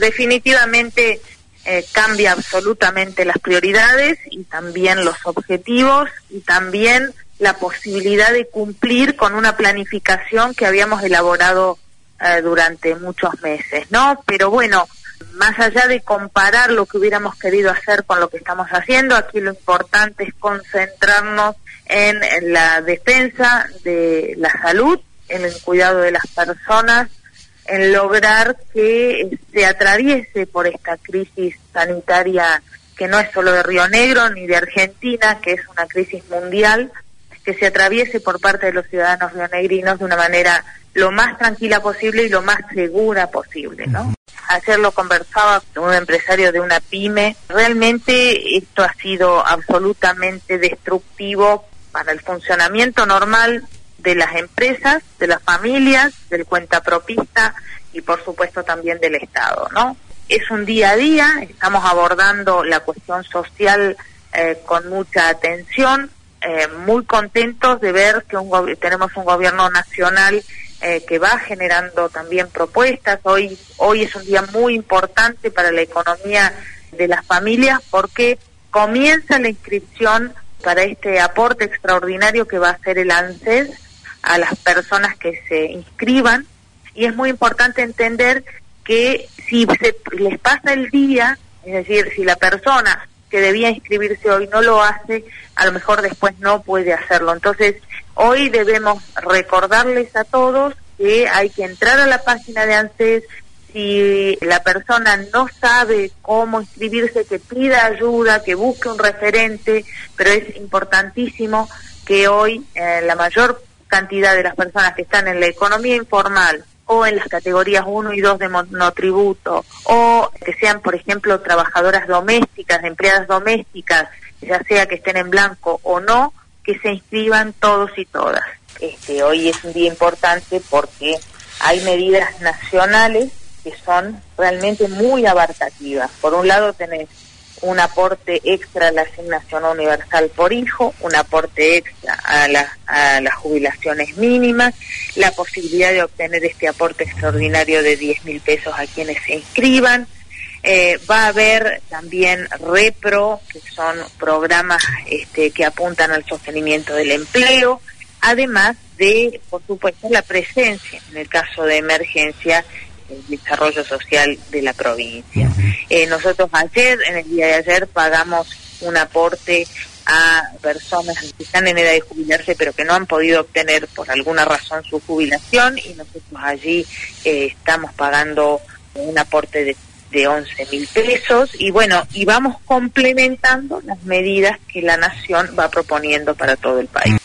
definitivamente cambia absolutamente las prioridades y también los objetivos y también la posibilidad de cumplir con una planificación que habíamos elaborado durante muchos meses, ¿no? Pero bueno, más allá de comparar lo que hubiéramos querido hacer con lo que estamos haciendo, aquí lo importante es concentrarnos en la defensa de la salud, en el cuidado de las personas, en lograr que se atraviese por esta crisis sanitaria que no es solo de Río Negro ni de Argentina, que es una crisis mundial, que se atraviese por parte de los ciudadanos rionegrinos de una manera lo más tranquila posible y lo más segura posible, ¿no? Ayer lo conversaba con un empresario de una pyme. Realmente esto ha sido absolutamente destructivo para el funcionamiento normal de las empresas, de las familias, del cuentapropista y por supuesto también del Estado, ¿no? Es un día a día, estamos abordando la cuestión social con mucha atención, muy contentos de ver que tenemos un gobierno nacional que va generando también propuestas. Hoy es un día muy importante para la economía de las familias porque comienza la inscripción para este aporte extraordinario que va a hacer el ANSES a las personas que se inscriban, y es muy importante entender que si les pasa el día, es decir, si la persona que debía inscribirse hoy no lo hace, a lo mejor después no puede hacerlo. Entonces, hoy debemos recordarles a todos que hay que entrar a la página de ANSES. Si la persona no sabe cómo inscribirse, que pida ayuda, que busque un referente, pero es importantísimo que hoy la mayor cantidad de las personas que están en la economía informal o en las categorías 1 y 2 de monotributo, o que sean, por ejemplo, trabajadoras domésticas, empleadas domésticas, ya sea que estén en blanco o no, que se inscriban todos y todas. Hoy es un día importante porque hay medidas nacionales que son realmente muy abarcativas. Por un lado tenés un aporte extra a la asignación universal por hijo, un aporte extra a las jubilaciones mínimas, la posibilidad de obtener este aporte extraordinario de 10.000 pesos a quienes se inscriban. Va a haber también REPRO, que son programas que apuntan al sostenimiento del empleo, además de, por supuesto, la presencia, en el caso de emergencia, el desarrollo social de la provincia. Nosotros en el día de ayer, pagamos un aporte a personas que están en edad de jubilarse pero que no han podido obtener por alguna razón su jubilación, y nosotros allí estamos pagando un aporte de 11.000 pesos, y bueno, y vamos complementando las medidas que la Nación va proponiendo para todo el país.